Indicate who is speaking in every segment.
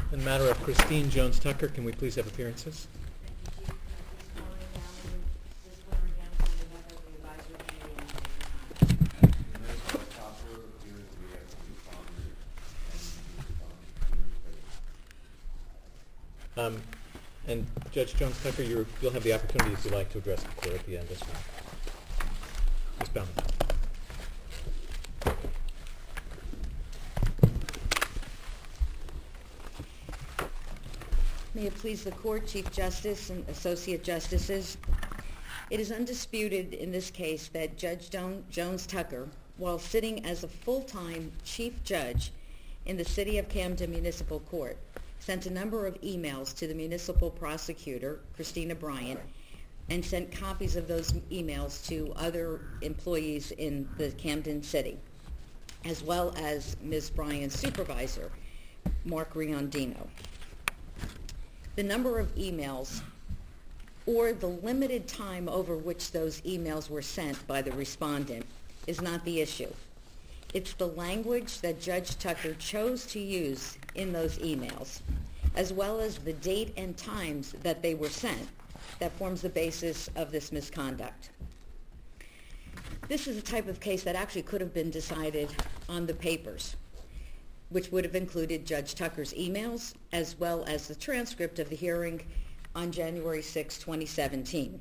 Speaker 1: In the matter of Christine Jones Tucker, can we please have appearances? And Judge Jones Tucker, you'll have the opportunity, if you like, to address the court at the end as well. Ms. Bowman.
Speaker 2: May it please the Court, Chief Justice and Associate Justices. It is undisputed in this case that Judge Jones Tucker, while sitting as a full-time Chief Judge in the City of Camden Municipal Court, sent a number of emails to the municipal prosecutor, Christina Bryant, and sent copies of those emails to other employees in the Camden City, as well as Ms. Bryant's supervisor, Mark Riondino. The number of emails or the limited time over which those emails were sent by the respondent is not the issue. It's the language that Judge Tucker chose to use in those emails, as well as the date and times that they were sent, that forms the basis of this misconduct. This is a type of case that actually could have been decided on the papers, which would have included Judge Tucker's emails, as well as the transcript of the hearing on January 6, 2017.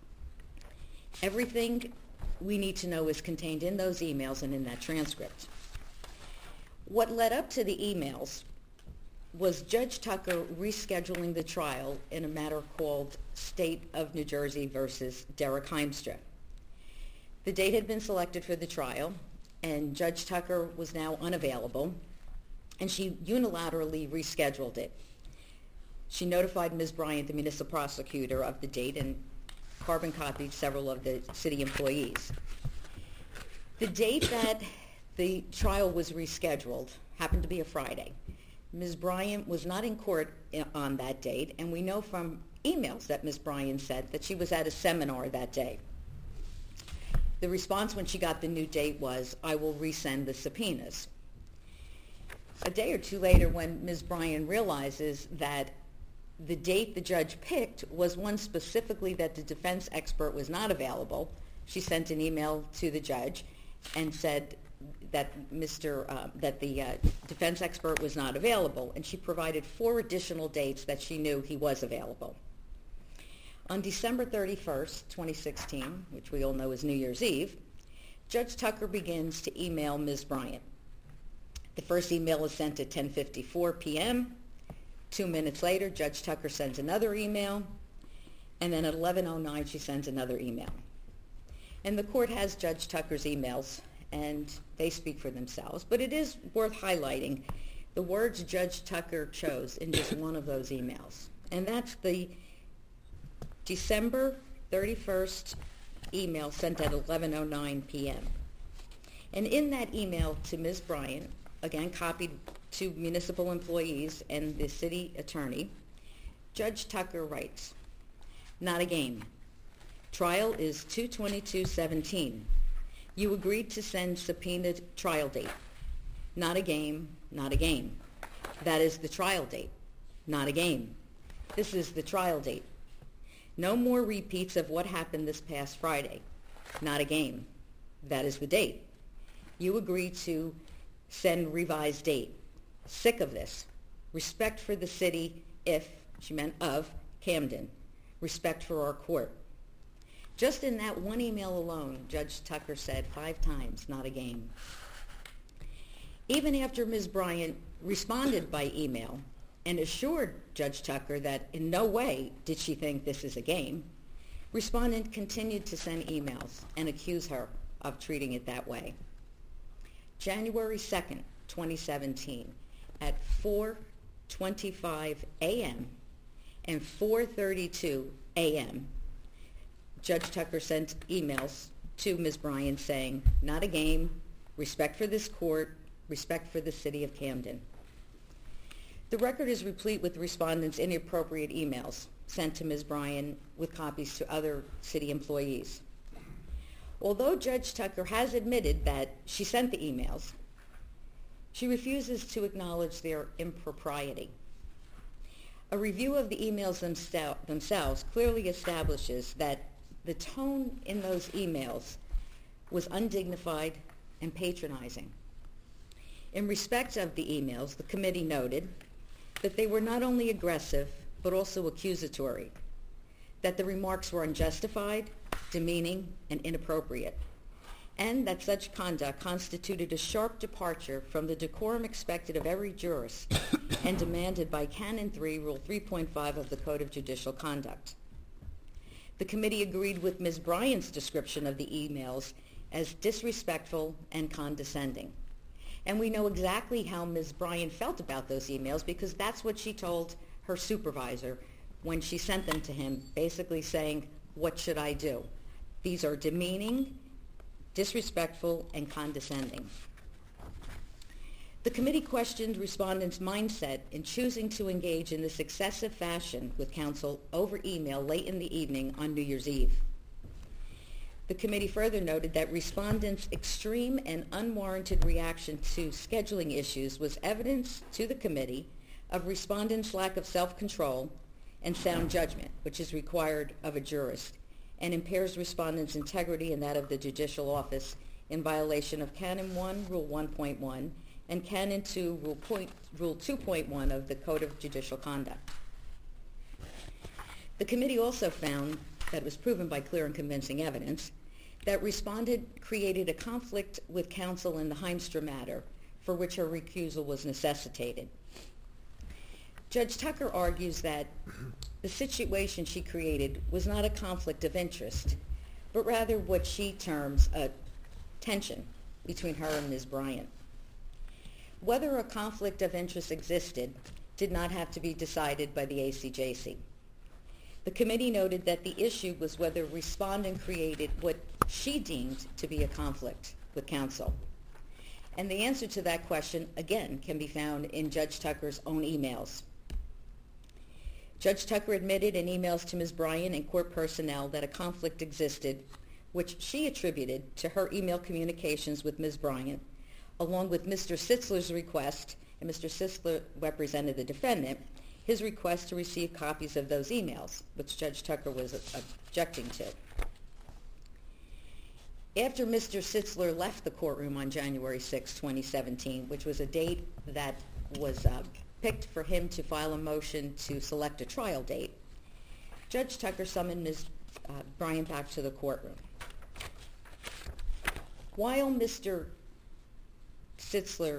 Speaker 2: Everything we need to know is contained in those emails and in that transcript. What led up to the emails was Judge Tucker rescheduling the trial in a matter called State of New Jersey versus Derek Heimstra. The date had been selected for the trial, and Judge Tucker was now unavailable, and she unilaterally rescheduled it. She notified Ms. Bryant, the municipal prosecutor, of the date and carbon copied several of the city employees. The date that the trial was rescheduled happened to be a Friday. Ms. Bryant was not in court on that date, and we know from emails that Ms. Bryant said that she was at a seminar that day. The response when she got the new date was, "I will resend the subpoenas." A day or two later, when Ms. Bryant realizes that the date the judge picked was one specifically that the defense expert was not available, she sent an email to the judge and said that the defense expert was not available, and she provided 4 additional dates that she knew he was available. On December 31st, 2016, which we all know is New Year's Eve, Judge Tucker begins to email Ms. Bryant. The first email is sent at 10:54 p.m. 2 minutes later, Judge Tucker sends another email, and then at 11:09 she sends another email. And the court has Judge Tucker's emails, and they speak for themselves, but it is worth highlighting the words Judge Tucker chose in just one of those emails, and that's the December 31st email sent at 11:09 p.m. And in that email to Ms. Bryant, again copied to municipal employees and the city attorney, Judge Tucker writes, "Not a game. Trial is 2/22/17. You agreed to send subpoenaed trial date. Not a game, not a game. That is the trial date. Not a game. This is the trial date. No more repeats of what happened this past Friday. Not a game. That is the date. You agreed to send revised date. Sick of this. Respect for the city if," she meant of, Camden. "Respect for our court." Just in that one email alone, Judge Tucker said 5 times, "Not a game." Even after Ms. Bryant responded by email and assured Judge Tucker that in no way did she think this is a game, respondent continued to send emails and accuse her of treating it that way. January 2nd, 2017, at 4:25 a.m. and 4:32 a.m., Judge Tucker sent emails to Ms. Bryant saying, "Not a game, respect for this court, respect for the city of Camden." The record is replete with respondents' inappropriate emails sent to Ms. Bryant with copies to other city employees. Although Judge Tucker has admitted that she sent the emails, she refuses to acknowledge their impropriety. A review of the emails themselves clearly establishes that the tone in those emails was undignified and patronizing. In respect of the emails, the committee noted that they were not only aggressive, but also accusatory, that the remarks were unjustified, demeaning, and inappropriate, and that such conduct constituted a sharp departure from the decorum expected of every jurist and demanded by Canon 3, Rule 3.5 of the Code of Judicial Conduct. The committee agreed with Ms. Bryant's description of the emails as disrespectful and condescending. And we know exactly how Ms. Bryant felt about those emails because that's what she told her supervisor when she sent them to him, basically saying, "What should I do? These are demeaning, disrespectful, and condescending." The committee questioned respondents' mindset in choosing to engage in this excessive fashion with counsel over email late in the evening on New Year's Eve. The committee further noted that respondents' extreme and unwarranted reaction to scheduling issues was evidence to the committee of respondents' lack of self-control and sound judgment, which is required of a jurist, and impairs respondents' integrity and that of the judicial office in violation of Canon 1, Rule 1.1, and Canon 2, Rule 2.1 of the Code of Judicial Conduct. The committee also found that it was proven by clear and convincing evidence that respondent created a conflict with counsel in the Heimstra matter for which her recusal was necessitated. Judge Tucker argues that the situation she created was not a conflict of interest, but rather what she terms a tension between her and Ms. Bryant. Whether a conflict of interest existed did not have to be decided by the ACJC. The committee noted that the issue was whether respondent created what she deemed to be a conflict with counsel. And the answer to that question, again, can be found in Judge Tucker's own emails. Judge Tucker admitted in emails to Ms. Bryant and court personnel that a conflict existed, which she attributed to her email communications with Ms. Bryant, along with Mr. Sitzler's request, and Mr. Sitzler represented the defendant, his request to receive copies of those emails, which Judge Tucker was objecting to. After Mr. Sitzler left the courtroom on January 6, 2017, which was a date that was picked for him to file a motion to select a trial date, Judge Tucker summoned Ms. Bryant back to the courtroom. While Mr. Sitzler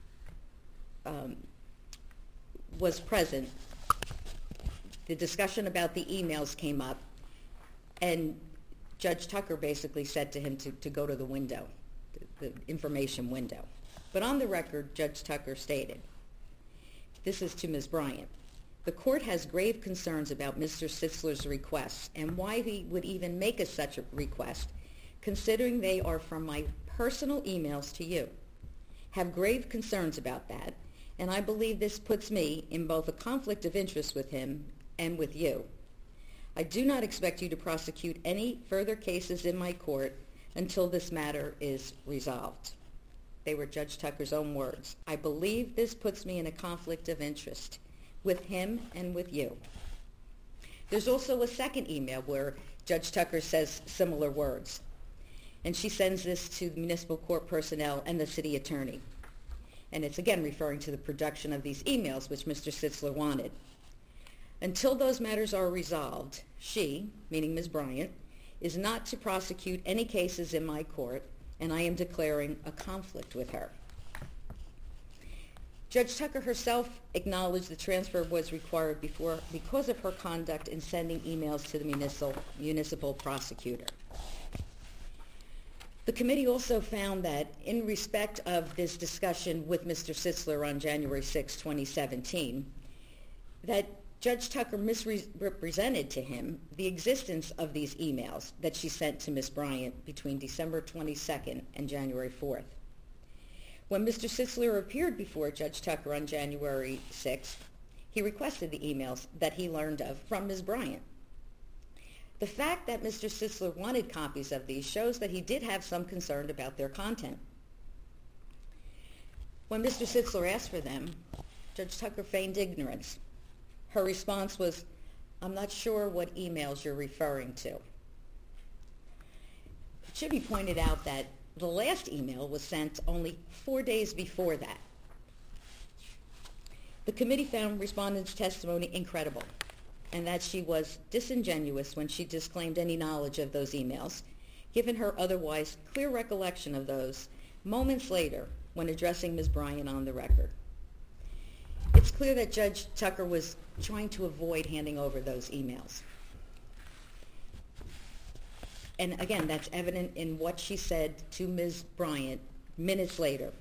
Speaker 2: was present, the discussion about the emails came up, and Judge Tucker basically said to him to go to the window, the information window. But on the record, Judge Tucker stated, this is to Ms. Bryant, "The court has grave concerns about Mr. Sitzler's requests and why he would even make such a request, considering they are from my personal emails to you. Have grave concerns about that, and I believe this puts me in both a conflict of interest with him and with you. I do not expect you to prosecute any further cases in my court until this matter is resolved." They were Judge Tucker's own words. "I believe this puts me in a conflict of interest with him and with you." There's also a second email where Judge Tucker says similar words, and she sends this to the municipal court personnel and the city attorney. And it's again referring to the production of these emails, which Mr. Sitzler wanted. "Until those matters are resolved, she," meaning Ms. Bryant, "is not to prosecute any cases in my court, and I am declaring a conflict with her." Judge Tucker herself acknowledged the transfer was required because of her conduct in sending emails to the municipal prosecutor. The committee also found that in respect of this discussion with Mr. Sitzler on January 6, 2017, that Judge Tucker misrepresented to him the existence of these emails that she sent to Ms. Bryant between December 22nd and January 4th. When Mr. Sitzler appeared before Judge Tucker on January 6th, he requested the emails that he learned of from Ms. Bryant. The fact that Mr. Sitzler wanted copies of these shows that he did have some concern about their content. When Mr. Sitzler asked for them, Judge Tucker feigned ignorance. Her response was, "I'm not sure what emails you're referring to." It should be pointed out that the last email was sent only 4 days before that. The committee found respondent's testimony incredible, and that she was disingenuous when she disclaimed any knowledge of those emails, given her otherwise clear recollection of those moments later when addressing Ms. Bryant on the record. It's clear that Judge Tucker was trying to avoid handing over those emails. And again, that's evident in what she said to Ms. Bryant minutes later.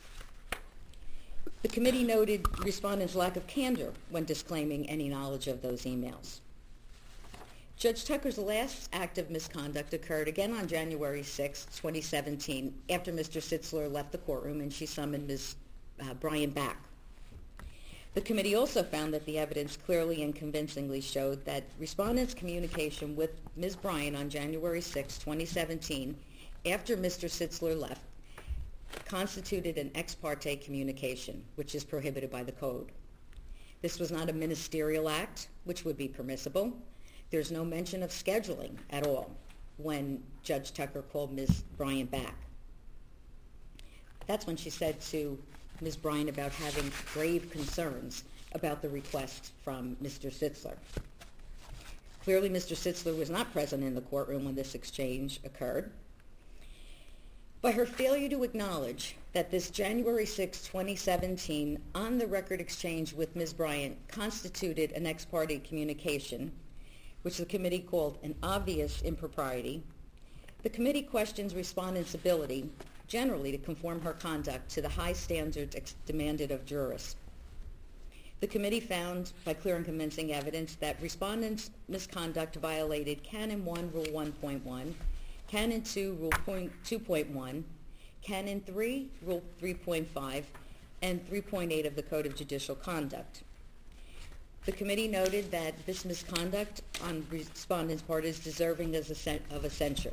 Speaker 2: The committee noted respondent's lack of candor when disclaiming any knowledge of those emails. Judge Tucker's last act of misconduct occurred again on January 6, 2017, after Mr. Sitzler left the courtroom and she summoned Ms. Bryant back. The committee also found that the evidence clearly and convincingly showed that respondent's communication with Ms. Bryant on January 6, 2017, after Mr. Sitzler left, constituted an ex parte communication, which is prohibited by the code. This was not a ministerial act, which would be permissible. There's no mention of scheduling at all when Judge Tucker called Ms. Bryant back. That's when she said to Ms. Bryant about having grave concerns about the request from Mr. Sitzler. Clearly, Mr. Sitzler was not present in the courtroom when this exchange occurred. By her failure to acknowledge that this January 6, 2017 on-the-record exchange with Ms. Bryant constituted an ex parte communication, which the committee called an obvious impropriety, the committee questions respondent's ability generally to conform her conduct to the high standards demanded of jurists. The committee found, by clear and convincing evidence, that respondent's misconduct violated Canon 1, Rule 1.1, Canon 2, Rule 2.1, Canon 3, Rule 3.5, and 3.8 of the Code of Judicial Conduct. The committee noted that this misconduct on respondent's part is deserving of a censure.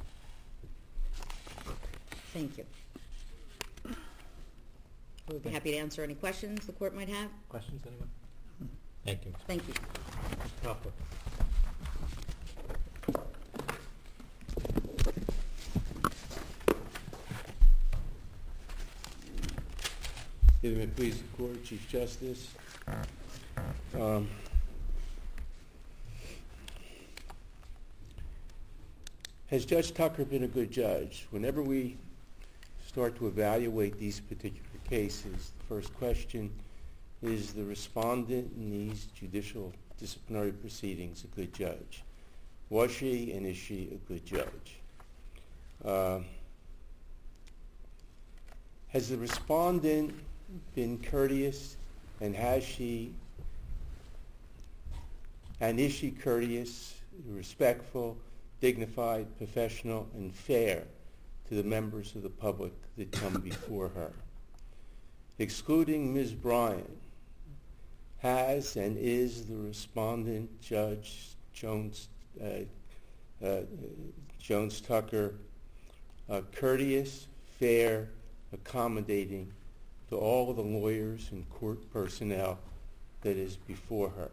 Speaker 2: Thank you. We'll be happy to answer any questions the court might have.
Speaker 1: Questions, anyone? Thank you.
Speaker 2: Thank you.
Speaker 1: Mr. Hoffler.
Speaker 3: If it may please the Court, Chief Justice. Has Judge Tucker been a good judge? Whenever we start to evaluate these particular cases, the first question is the respondent in these judicial disciplinary proceedings a good judge? Was she and is she a good judge? Has the respondent been courteous, and is she courteous, respectful, dignified, professional, and fair to the members of the public that come before her? Excluding Ms. Bryant, has and is the respondent, Judge Jones Tucker, courteous, fair, accommodating to all of the lawyers and court personnel that is before her?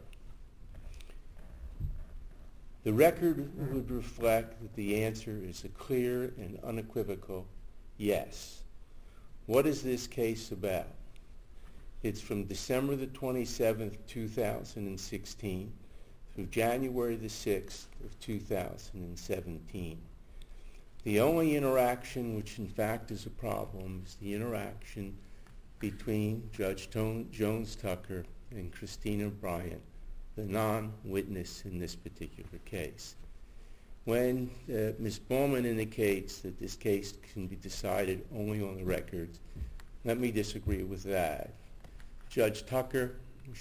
Speaker 3: The record would reflect that the answer is a clear and unequivocal yes. What is this case about? It's from December the 27th, 2016 through January the 6th of 2017. The only interaction which in fact is a problem is the interaction between Judge Jones Tucker and Christina Bryant, the non-witness in this particular case. When Ms. Bowman indicates that this case can be decided only on the records, let me disagree with that. Judge Tucker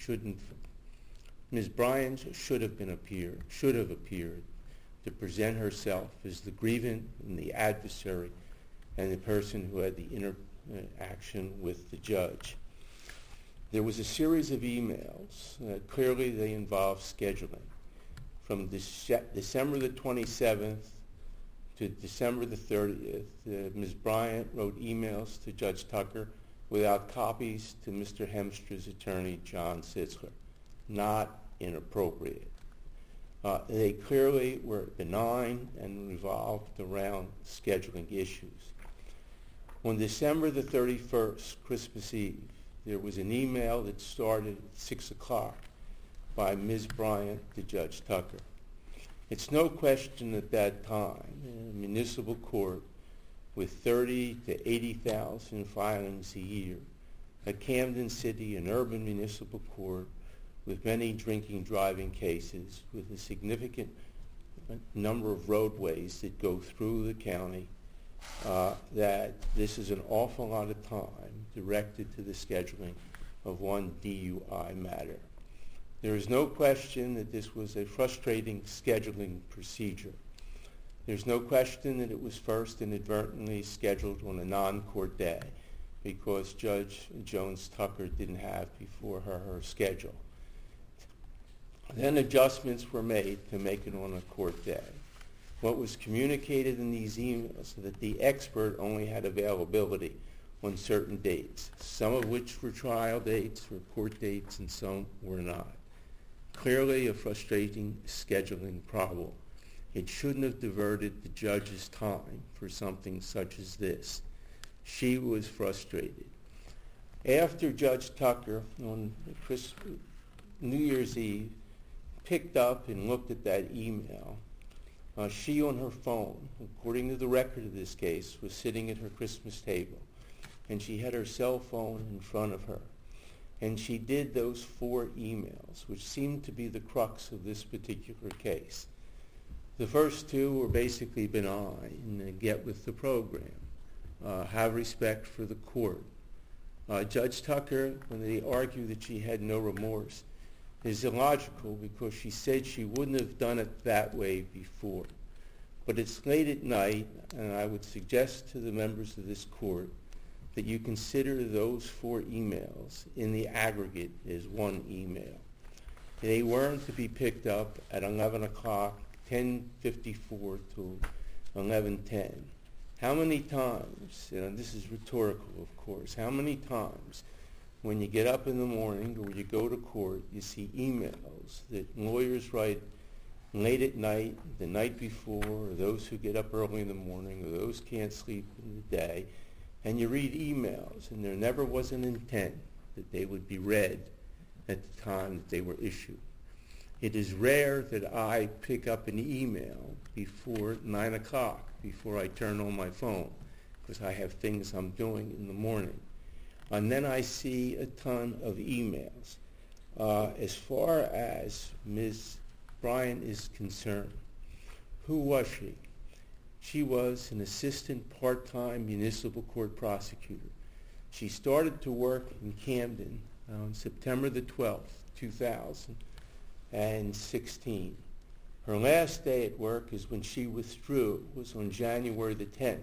Speaker 3: Ms. Bryant should have appeared to present herself as the grievant and the adversary and the person who had the interaction with the judge. There was a series of emails. Clearly they involved scheduling. From December the 27th to December the 30th, Ms. Bryant wrote emails to Judge Tucker without copies to Mr. Hemstra's attorney, John Sitzler. not inappropriate. They clearly were benign and revolved around scheduling issues. On December the 31st, Christmas Eve, there was an email that started at 6 o'clock by Ms. Bryant to Judge Tucker. It's no question at that time in a municipal court with 30 to 80,000 filings a year, a Camden City, an urban municipal court with many drinking driving cases, with a significant number of roadways that go through the county, that this is an awful lot of time directed to the scheduling of one DUI matter. There is no question that this was a frustrating scheduling procedure. There's no question that it was first inadvertently scheduled on a non-court day because Judge Jones-Tucker didn't have before her schedule. Then adjustments were made to make it on a court day. What was communicated in these emails that the expert only had availability on certain dates, some of which were trial dates or court dates and some were not. Clearly a frustrating scheduling problem. It shouldn't have diverted the judge's time for something such as this. She was frustrated. After Judge Tucker on New Year's Eve picked up and looked at that email, she on her phone, according to the record of this case, was sitting at her Christmas table, and she had her cell phone in front of her. And she did those 4 emails, which seemed to be the crux of this particular case. The first 2 were basically benign, and get with the program, have respect for the court. Judge Tucker, when they argued that she had no remorse, is illogical because she said she wouldn't have done it that way before. But it's late at night, and I would suggest to the members of this court that you consider those 4 emails in the aggregate as one email. They weren't to be picked up at 11 o'clock, 10:54 to 11:10. How many times, this is rhetorical of course, how many times when you get up in the morning or you go to court, you see emails that lawyers write late at night, the night before, or those who get up early in the morning, or those who can't sleep in the day, and you read emails, and there never was an intent that they would be read at the time that they were issued. It is rare that I pick up an email before 9 o'clock, before I turn on my phone, because I have things I'm doing in the morning. And then I see a ton of emails. As far as Ms. Bryant is concerned, who was she? She was an assistant part-time municipal court prosecutor. She started to work in Camden on September the 12th, 2016. Her last day at work is when she withdrew, was on January the 10th,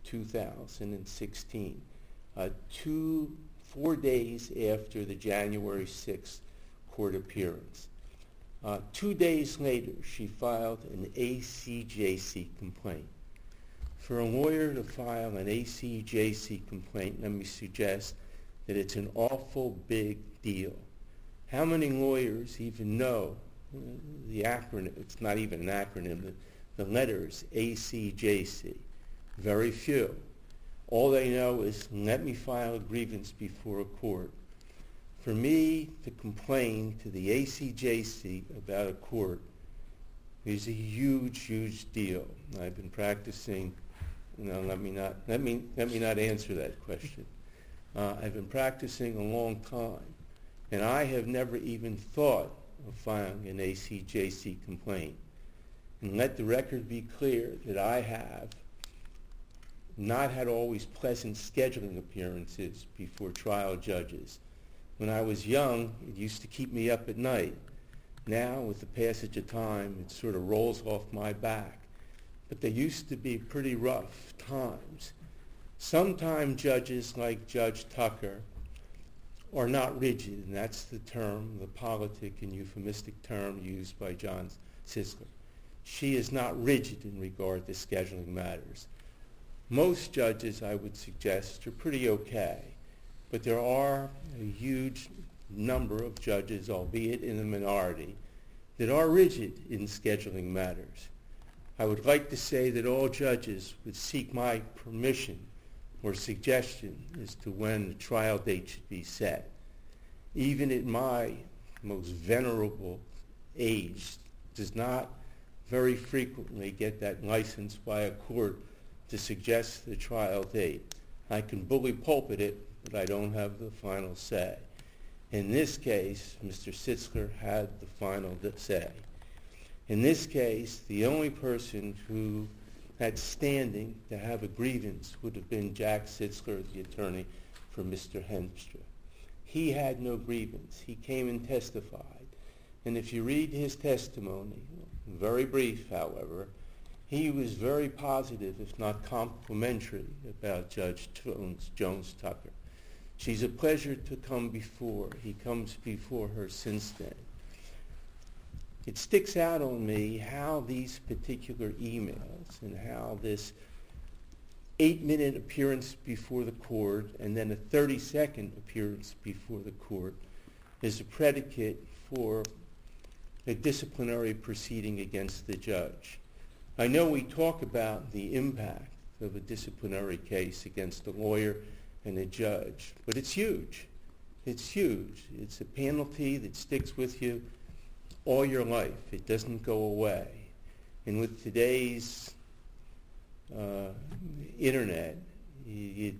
Speaker 3: 2016. 4 days after the January 6th court appearance. 2 days later, she filed an ACJC complaint. For a lawyer to file an ACJC complaint, let me suggest that it's an awful big deal. How many lawyers even know the acronym? It's not even an acronym, the letters ACJC. Very few. All they know is, let me file a grievance before a court. For me to complain to the ACJC about a court is a huge, huge deal. I've been practicing, let me not answer that question. I've been practicing a long time, and I have never even thought of filing an ACJC complaint. And let the record be clear that I have not had always pleasant scheduling appearances before trial judges. When I was young, it used to keep me up at night. Now, with the passage of time, it sort of rolls off my back. But they used to be pretty rough times. Sometimes judges like Judge Tucker are not rigid, and that's the term, the politic and euphemistic term used by John Sisler. She is not rigid in regard to scheduling matters. Most judges, I would suggest, are pretty okay, but there are a huge number of judges, albeit in the minority, that are rigid in scheduling matters. I would like to say that all judges would seek my permission or suggestion as to when the trial date should be set. Even at my most venerable age, does not very frequently get that license by a court to suggest the trial date. I can bully pulpit it, but I don't have the final say. In this case, Mr. Sitzler had the final say. In this case, the only person who had standing to have a grievance would have been Jack Sitzler, the attorney for Mr. Hemstra. He had no grievance. He came and testified. And if you read his testimony, very brief, however, he was very positive, if not complimentary, about Judge Jones Tucker. She's a pleasure to come before. He comes before her since then. It sticks out on me how these particular emails and how this 8-minute appearance before the court and then a 30-second appearance before the court is a predicate for a disciplinary proceeding against the judge. I know we talk about the impact of a disciplinary case against a lawyer and a judge, but it's huge. It's huge. It's a penalty that sticks with you all your life. It doesn't go away. And with today's internet, it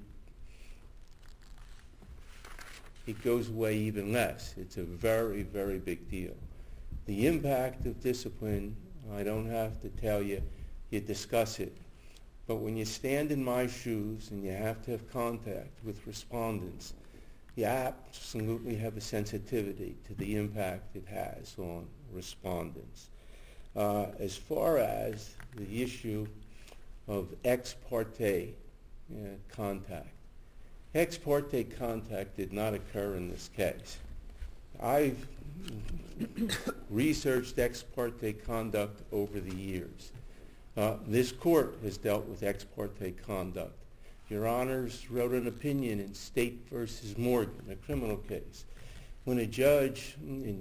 Speaker 3: goes away even less. It's a very, very big deal. The impact of discipline, I don't have to tell you, you discuss it. But when you stand in my shoes and you have to have contact with respondents, you absolutely have a sensitivity to the impact it has on respondents. As far as the issue of ex parte contact, ex parte contact did not occur in this case. I've researched ex parte conduct over the years. This court has dealt with ex parte conduct. Your Honors wrote an opinion in State versus Morgan, a criminal case, when a judge in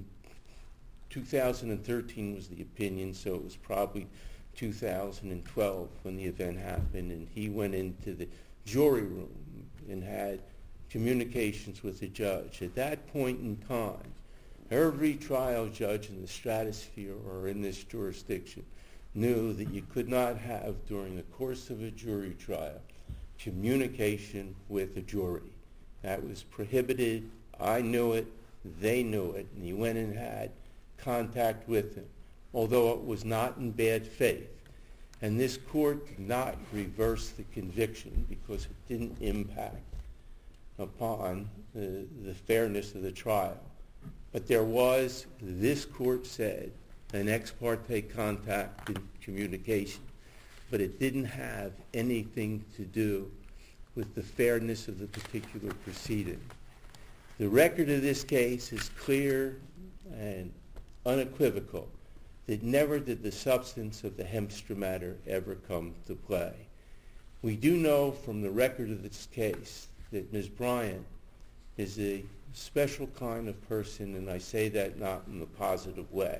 Speaker 3: 2013 was the opinion, so it was probably 2012 when the event happened, and he went into the jury room and had communications with the judge. At that point in time, every trial judge in the stratosphere or in this jurisdiction knew that you could not have, during the course of a jury trial, communication with a jury. That was prohibited. I knew it. They knew it. And he went and had contact with him, although it was not in bad faith. And this court did not reverse the conviction because it didn't impact upon the fairness of the trial. But there was, this court said, an ex parte contact in communication, but it didn't have anything to do with the fairness of the particular proceeding. The record of this case is clear and unequivocal that never did the substance of the Hemstra matter ever come to play. We do know from the record of this case that Ms. Bryant is a special kind of person, and I say that not in a positive way.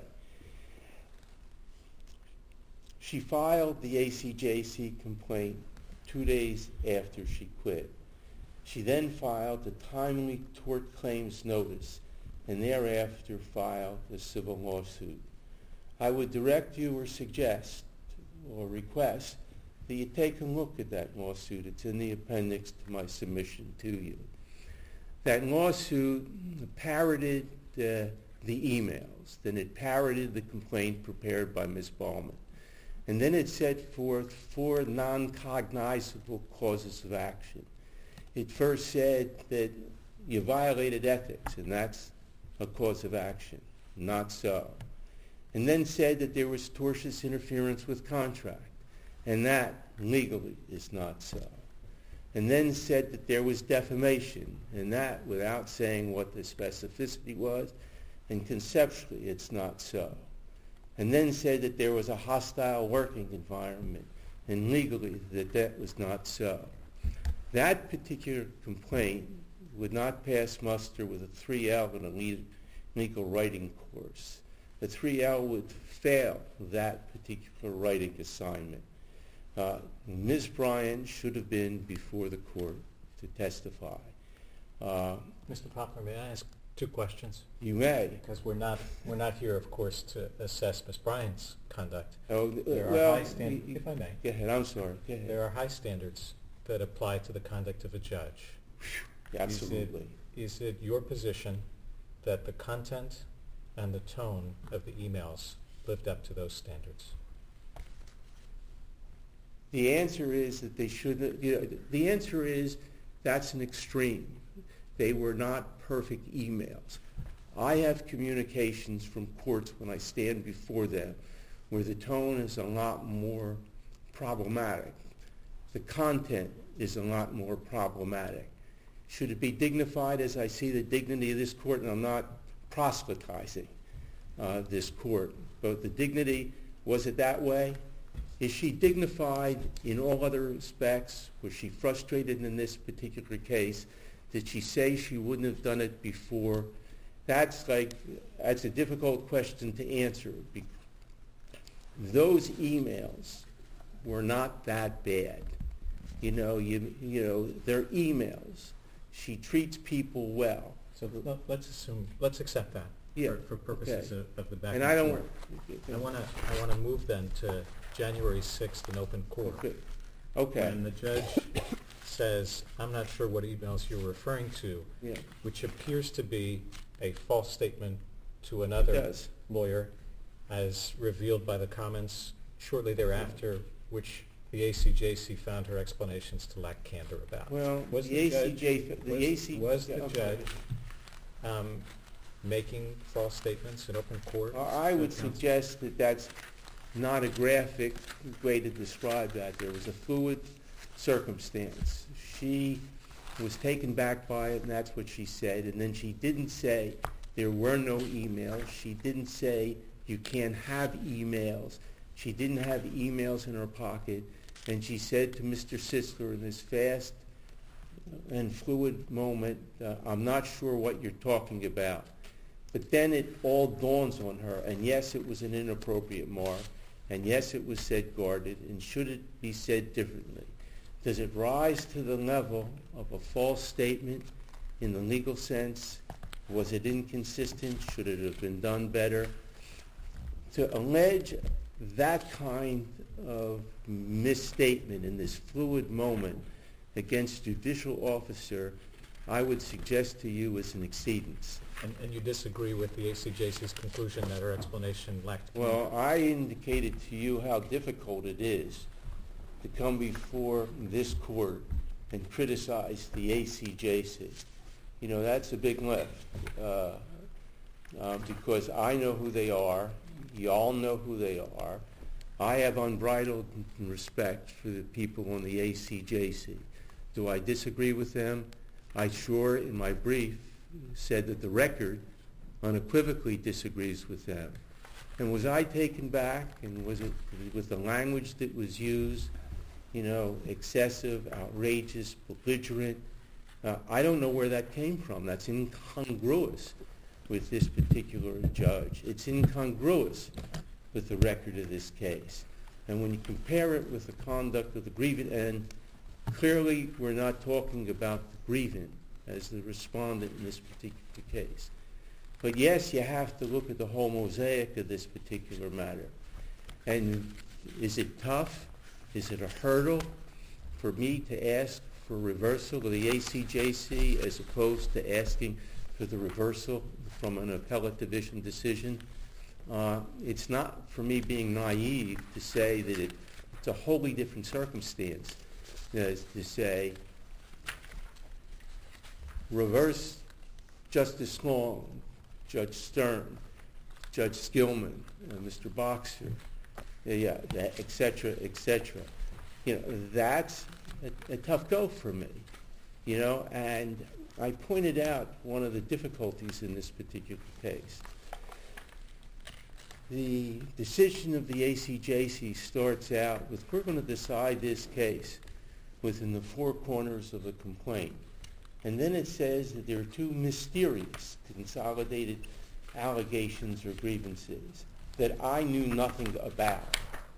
Speaker 3: She filed the ACJC complaint 2 days after she quit. She then filed a timely tort claims notice and thereafter filed a civil lawsuit. I would direct you or suggest or request that you take a look at that lawsuit. It's in the appendix to my submission to you. That lawsuit parroted the emails, then it parroted the complaint prepared by Ms. Ballman. And then it set forth 4 non-cognizable causes of action. It first said that you violated ethics, and that's a cause of action. Not so. And then said that there was tortious interference with contract, and that legally is not so. And then said that there was defamation, and that without saying what the specificity was, and conceptually it's not so. And then said that there was a hostile working environment, and legally that was not so. That particular complaint would not pass muster with a 3L in a legal writing course. The 3L would fail that particular writing assignment. Ms. Bryant should have been before the court to testify.
Speaker 1: Mr. Poplar, may I ask two questions?
Speaker 3: You may.
Speaker 1: Because we're not here, of course, to assess Ms. Bryant's conduct.
Speaker 3: Oh,
Speaker 1: There are
Speaker 3: well,
Speaker 1: high standards, if I may.
Speaker 3: Go ahead, I'm sorry. Go ahead.
Speaker 1: There are high standards that apply to the conduct of a judge.
Speaker 3: Absolutely.
Speaker 1: Is it your position that the content and the tone of the emails lived up to those standards?
Speaker 3: The answer is that they shouldn't. The answer is that's an extreme. They were not perfect emails. I have communications from courts when I stand before them where the tone is a lot more problematic. The content is a lot more problematic. Should it be dignified as I see the dignity of this court? And I'm not proselytizing this court, but the dignity, was it that way? Is she dignified in all other respects? Was she frustrated in this particular case? Did she say she wouldn't have done it before? That's a difficult question to answer. Those emails were not that bad. They're emails. She treats people well.
Speaker 1: So let's accept that for purposes of the back
Speaker 3: and
Speaker 1: and
Speaker 3: I
Speaker 1: forth. I want to move then to January 6th in open court.
Speaker 3: Okay.
Speaker 1: When the judge says, I'm not sure what emails you're referring to, which appears to be a false statement to another lawyer, as revealed by the comments shortly thereafter, which the ACJC found her explanations to lack candor about.
Speaker 3: Well,
Speaker 1: was the judge making false statements in open court?
Speaker 3: I would suggest that that's not a graphic way to describe that. There was a fluid circumstance. She was taken back by it, and that's what she said. And then she didn't say there were no emails. She didn't say you can't have emails. She didn't have emails in her pocket. And she said to Mr. Sisler in this fast and fluid moment, I'm not sure what you're talking about. But then it all dawns on her, and yes, it was an inappropriate mark, and yes, it was said guarded, and should it be said differently? Does it rise to the level of a false statement in the legal sense? Was it inconsistent? Should it have been done better? To allege that kind of misstatement in this fluid moment against a judicial officer, I would suggest to you is an exceedance.
Speaker 1: And you disagree with the ACJC's conclusion that her explanation lacked candor?
Speaker 3: Well, I indicated to you how difficult it is to come before this court and criticize the ACJC. That's a big lift because I know who they are. You all know who they are. I have unbridled respect for the people on the ACJC. Do I disagree with them? I sure, in my brief, said that the record unequivocally disagrees with them. And was I taken back, and was it with the language that was used, excessive, outrageous, belligerent? I don't know where that came from. That's incongruous with this particular judge. It's incongruous with the record of this case. And when you compare it with the conduct of the grievant, and clearly we're not talking about the grievant as the respondent in this particular case. But yes, you have to look at the whole mosaic of this particular matter. And is it tough? Is it a hurdle for me to ask for reversal of the ACJC as opposed to asking for the reversal from an appellate division decision? It's not for me being naive to say that it's a wholly different circumstance as to say reverse Justice Long, Judge Stern, Judge Skillman, Mr. Boxer, et cetera, et cetera. That's a tough go for me, and I pointed out one of the difficulties in this particular case. The decision of the ACJC starts out with, we're going to decide this case within the four corners of the complaint. And then it says that there are two mysterious consolidated allegations or grievances that I knew nothing about.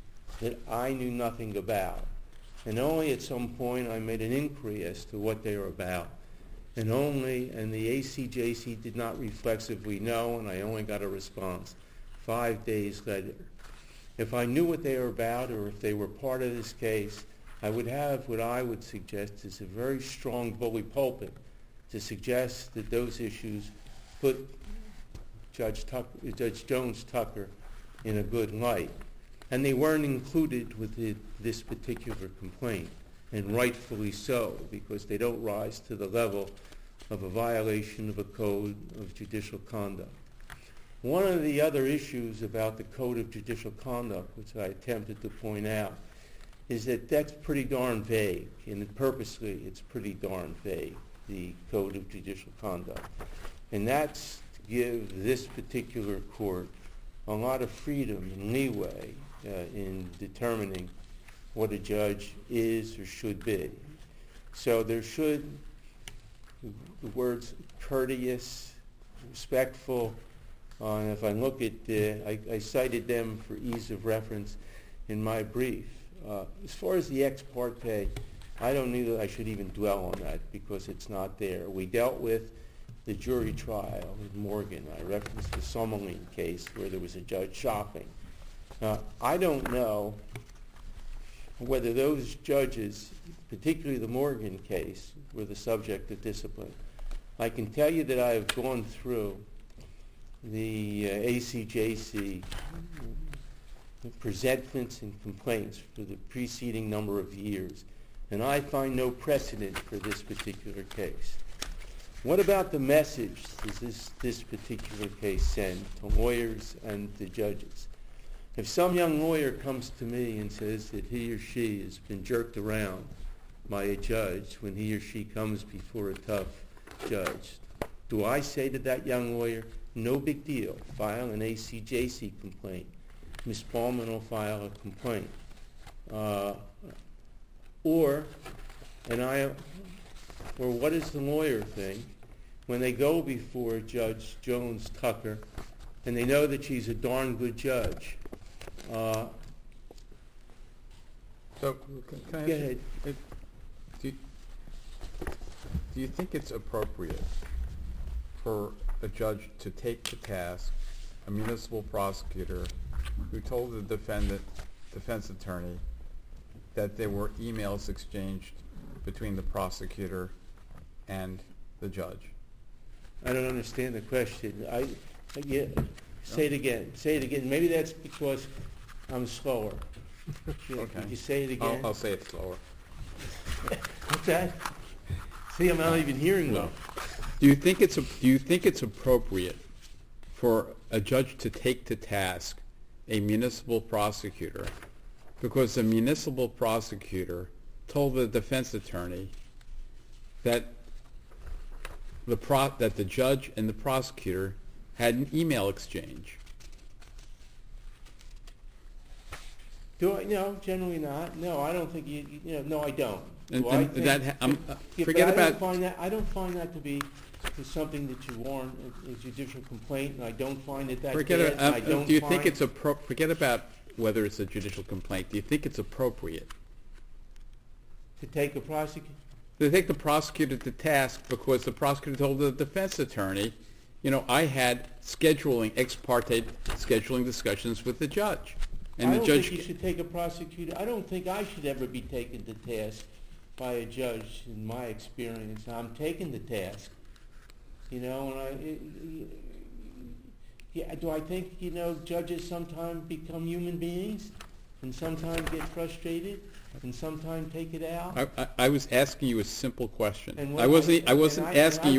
Speaker 3: And only at some point I made an inquiry as to what they were about. And the ACJC did not reflexively know, and I only got a response 5 days later. If I knew what they were about, or if they were part of this case, I would have what I would suggest is a very strong bully pulpit to suggest that those issues put Judge Jones-Tucker in a good light. And they weren't included with this particular complaint, and rightfully so, because they don't rise to the level of a violation of a code of judicial conduct. One of the other issues about the code of judicial conduct, which I attempted to point out, is that that's pretty darn vague, and purposely it's pretty darn vague, the code of judicial conduct. And that's to give this particular court a lot of freedom and leeway in determining what a judge is or should be. So there should, the words courteous, respectful, and if I look at, I cited them for ease of reference in my brief. As far as the ex parte, I don't know that I should even dwell on that because it's not there. We dealt with the jury trial in Morgan. I referenced the Summerlin case where there was a judge shopping. I don't know whether those judges, particularly the Morgan case, were the subject of discipline. I can tell you that I have gone through the ACJC presentments and complaints for the preceding number of years, and I find no precedent for this particular case. What about the message does this particular case send to lawyers and to judges? If some young lawyer comes to me and says that he or she has been jerked around by a judge when he or she comes before a tough judge, do I say to that young lawyer, no big deal, file an ACJC complaint? Ms. Ballman will file a complaint. Or what does the lawyer think when they go before Judge Jones-Tucker and they know that she's a darn good judge?
Speaker 4: So, can I
Speaker 3: go ahead.
Speaker 4: Do you think it's appropriate for a judge to take to task a municipal prosecutor who told the defense attorney that there were emails exchanged between the prosecutor and the judge?
Speaker 3: I don't understand the question. Say it again. Say it again. Maybe that's because I'm slower.
Speaker 4: Okay.
Speaker 3: Could you say it again?
Speaker 4: I'll say it slower.
Speaker 3: What's that? See, I'm not even hearing well.
Speaker 4: Do you think it's appropriate for a judge to take to task a municipal prosecutor because the municipal prosecutor told the defense attorney that the judge and the prosecutor had an email exchange?
Speaker 3: Do I? No, generally not. No, I don't think no, I don't.
Speaker 4: Forget about.
Speaker 3: I don't find that to be something that you warrant a judicial complaint, and I don't find it that bad.
Speaker 4: Do you think it's forget about whether it's a judicial complaint. Do you think it's appropriate
Speaker 3: to take a prosecutor?
Speaker 4: To take the prosecutor to task because the prosecutor told the defense attorney, I had ex parte scheduling discussions with the judge. And
Speaker 3: I don't think you should take a prosecutor. I don't think I should ever be taken to task by a judge in my experience. I'm taken to task. And do I think, judges sometimes become human beings and sometimes get frustrated and sometimes take it out?
Speaker 4: I was asking you a simple question. I wasn't asking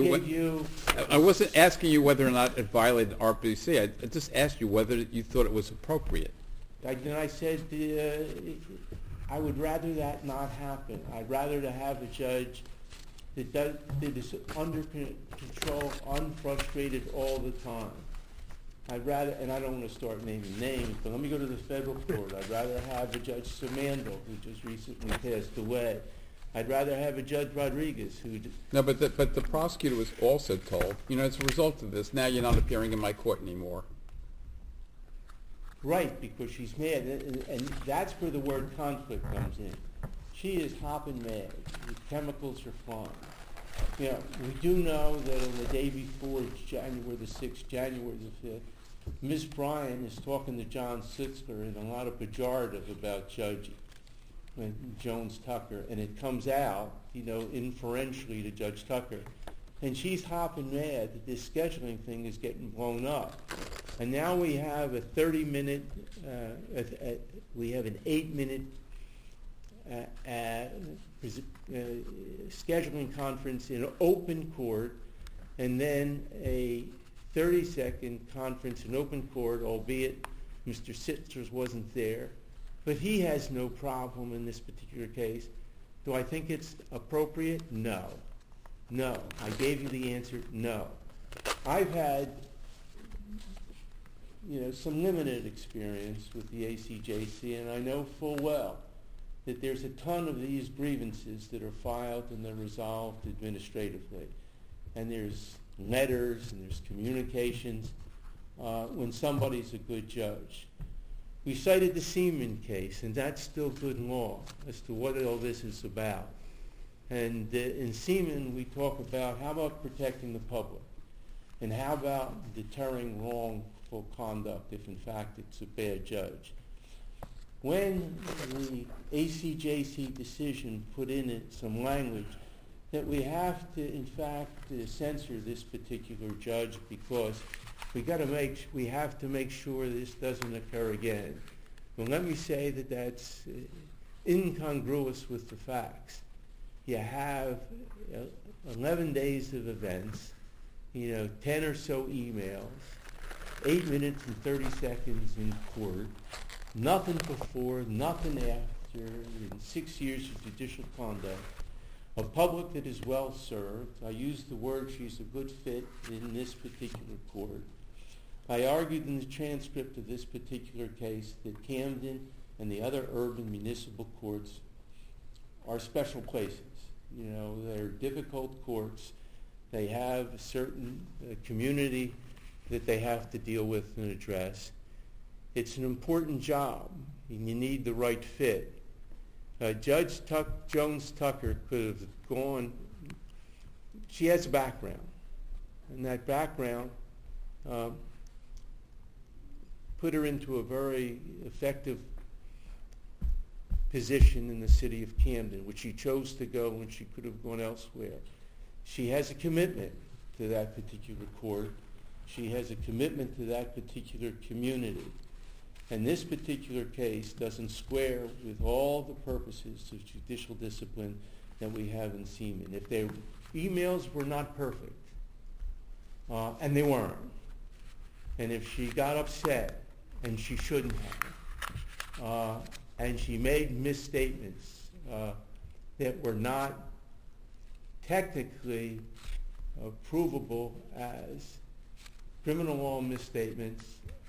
Speaker 4: you whether or not it violated RPC. I just asked you whether you thought it was appropriate.
Speaker 3: Then I said I would rather that not happen. I'd rather to have a judge that is under control, unfrustrated all the time. I'd rather, and I don't want to start naming names, but let me go to the federal court. I'd rather have a Judge Simandl, who just recently passed away. I'd rather have a Judge Rodriguez who...
Speaker 4: No, but the prosecutor was also told, as a result of this, now you're not appearing in my court anymore.
Speaker 3: Right, because she's mad, and that's where the word conflict comes in. She is hopping mad. The chemicals are flying. We do know that on the day before January the 6th, January the 5th, Ms. Bryan is talking to John Sitzler in a lot of pejorative about Judge Jones Tucker, and it comes out, inferentially to Judge Tucker. And she's hopping mad that this scheduling thing is getting blown up. And now we have a 30-minute, we have an 8-minute scheduling conference in open court, and then a 30-second conference in open court, albeit Mr. Sitzler wasn't there. But he has no problem in this particular case. Do I think it's appropriate? No. No. I gave you the answer, no. I've had, some limited experience with the ACJC, and I know full well that there's a ton of these grievances that are filed and they're resolved administratively. And there's letters and there's communications when somebody's a good judge. We cited the Seaman case, and that's still good law as to what all this is about. And in Seaman, we talk about how about protecting the public, and how about deterring wrongful conduct if, in fact, it's a bad judge. When the ACJC decision put in it some language that we have to, in fact, censor this particular judge because we have to make sure this doesn't occur again. Well, let me say that that's incongruous with the facts. You have 11 days of events, 10 or so emails, 8 minutes and 30 seconds in court, nothing before, nothing after, in 6 years of judicial conduct, a public that is well served. I use the word she's a good fit in this particular court. I argued in the transcript of this particular case that Camden and the other urban municipal courts are special places. They're difficult courts. They have a certain community that they have to deal with and address. It's an important job, and you need the right fit. Judge Jones Tucker could have gone, she has a background, and that background put her into a very effective position in the city of Camden, which she chose to go when she could have gone elsewhere. She has a commitment to that particular court. She has a commitment to that particular community. And this particular case doesn't square with all the purposes of judicial discipline that we have in Seaman. If their emails were not perfect, and they weren't, and if she got upset, and she shouldn't have, and she made misstatements that were not technically provable as criminal law misstatements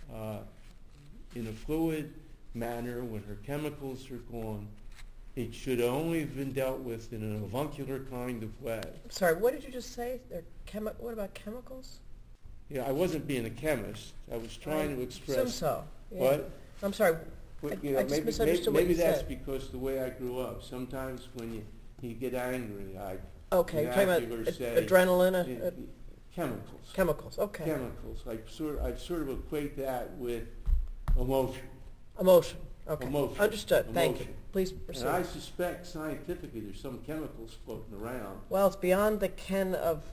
Speaker 3: in a fluid manner when her chemicals are gone, it should only have been dealt with in an avuncular kind of way.
Speaker 5: Sorry, what did you just say? What about chemicals?
Speaker 3: Yeah, I wasn't being a chemist. I was trying to express...
Speaker 5: Assume so. Yeah.
Speaker 3: What?
Speaker 5: I'm sorry. I just misunderstood what you said.
Speaker 3: Maybe that's because the way I grew up. Sometimes when you get angry,
Speaker 5: Okay, you're talking about adrenaline?
Speaker 3: Chemicals.
Speaker 5: Chemicals, okay.
Speaker 3: Chemicals. I sort of equate that with emotion.
Speaker 5: Emotion, okay.
Speaker 3: Emotion.
Speaker 5: Understood,
Speaker 3: Emotion.
Speaker 5: thank you. Please proceed.
Speaker 3: And I suspect scientifically there's some chemicals floating around.
Speaker 5: Well, it's beyond the ken of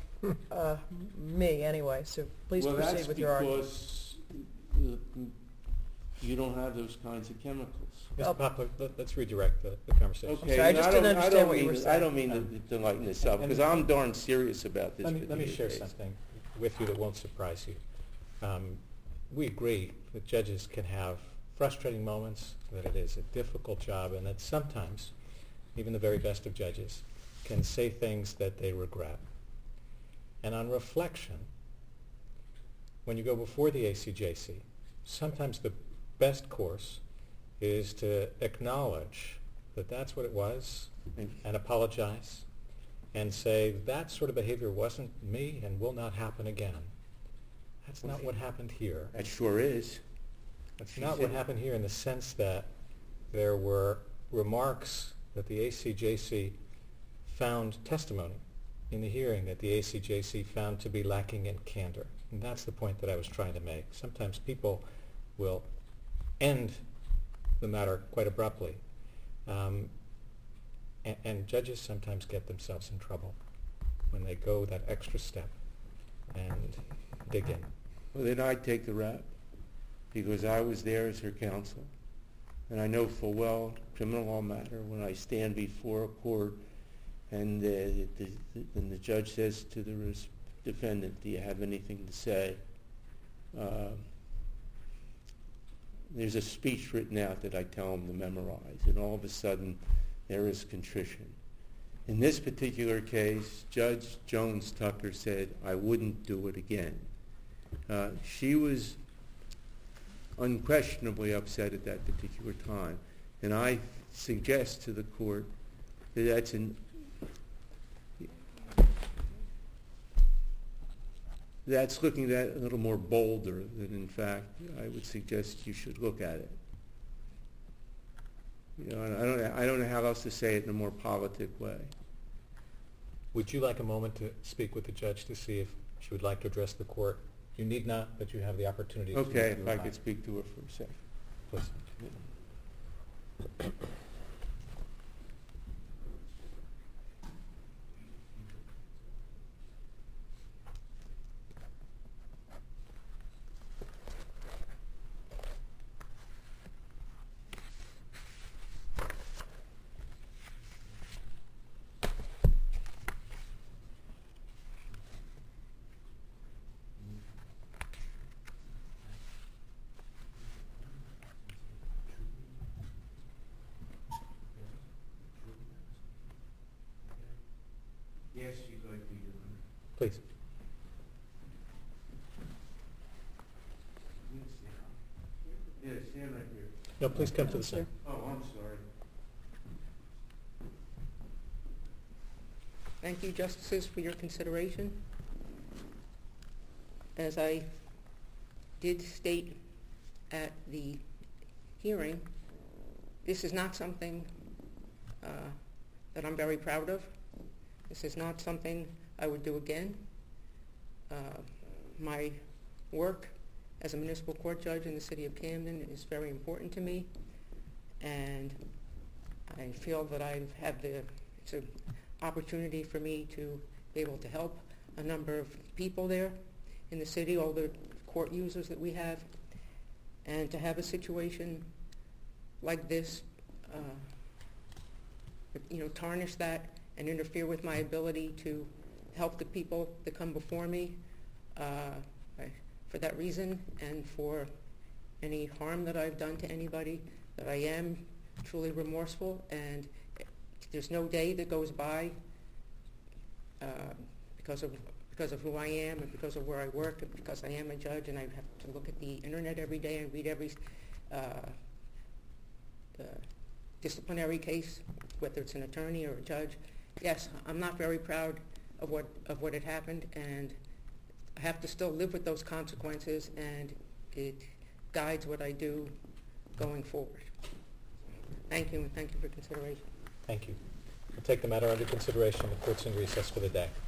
Speaker 5: me anyway, so please proceed with your argument.
Speaker 3: Well, that's because you don't have those kinds of chemicals.
Speaker 1: Mr. Poplar, let's redirect the conversation.
Speaker 3: Okay,
Speaker 5: I'm sorry, I just didn't understand what you were saying.
Speaker 3: I don't mean to lighten this up, because I'm darn serious about this.
Speaker 1: Let me share something with you that won't surprise you. We agree that judges can have frustrating moments, that it is a difficult job, and that sometimes even the very best of judges can say things that they regret. And on reflection, when you go before the ACJC, sometimes the best course is to acknowledge that that's what it was and apologize and say that sort of behavior wasn't me and will not happen again. That's not what happened here.
Speaker 3: That sure is.
Speaker 1: That's not what happened here in the sense that there were remarks that the ACJC found testimony in the hearing that the ACJC found to be lacking in candor. And that's the point that I was trying to make. Sometimes people will end the matter quite abruptly. And judges sometimes get themselves in trouble when they go that extra step and dig in.
Speaker 3: Well, then I'd take the rap because I was there as her counsel. And I know full well, criminal law matter, when I stand before a court and the judge says to the defendant, do you have anything to say? There's a speech written out that I tell them to memorize, and all of a sudden there is contrition. In this particular case, Judge Jones Tucker said, I wouldn't do it again. She was unquestionably upset at that particular time, and I suggest to the court that that's looking at it a little more bolder than, in fact, I would suggest you should look at it. You know, I don't know how else to say it in a more politic way.
Speaker 1: Would you like a moment to speak with the judge to see if she would like to address the court? You need not, but you have the opportunity to.
Speaker 3: Okay, if I could speak to her for a second.
Speaker 1: Please.
Speaker 3: Yes, you'd like to, Your Honor.
Speaker 1: Please.
Speaker 3: Yeah, stand right here.
Speaker 1: No, please come to the center.
Speaker 3: Oh, I'm sorry.
Speaker 6: Thank you, Justices, for your consideration. As I did state at the hearing, this is not something that I'm very proud of. This is not something I would do again. My work as a municipal court judge in the city of Camden is very important to me, and I feel that it's an opportunity for me to be able to help a number of people there in the city, all the court users that we have, and to have a situation like this, tarnish that and interfere with my ability to help the people that come before me. For that reason, and for any harm that I've done to anybody, that I am truly remorseful, and there's no day that goes by because of who I am and because of where I work and because I am a judge and I have to look at the internet every day and read every disciplinary case, whether it's an attorney or a judge. Yes, I'm not very proud of what had happened, and I have to still live with those consequences, and it guides what I do going forward. Thank you, and thank you for consideration.
Speaker 1: Thank you. We'll take the matter under consideration. The court's in recess for the day.